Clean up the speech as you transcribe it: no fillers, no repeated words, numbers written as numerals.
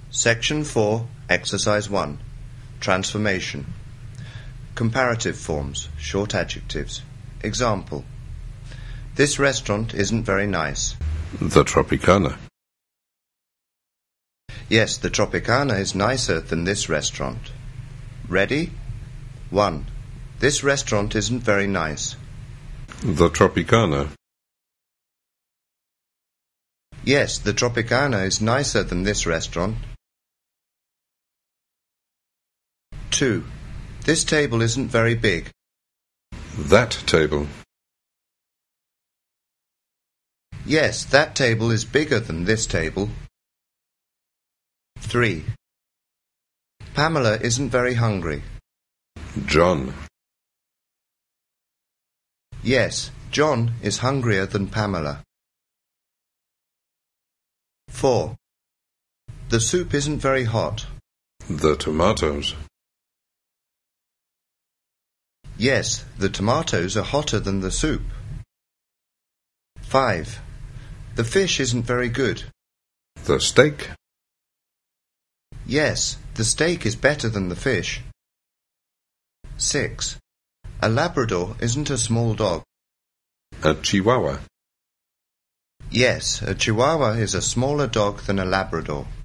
Section 4, Exercise 1. Transformation. Comparative forms, short adjectives. Example. This restaurant isn't very nice. The Tropicana. Yes, the Tropicana is nicer than this restaurant. Ready? 1. This restaurant isn't very nice. The Tropicana. Yes, the Tropicana is nicer than this restaurant. 2. This table isn't very big. That table. Yes, that table is bigger than this table. 3. Pamela isn't very hungry. John. Yes, John is hungrier than Pamela. 4. The soup isn't very hot. The tomatoes. Yes, the tomatoes are hotter than the soup. 5. The fish isn't very good. The steak. Yes, the steak is better than the fish. 6. A Labrador isn't a small dog. A Chihuahua. Yes, a Chihuahua is a smaller dog than a Labrador.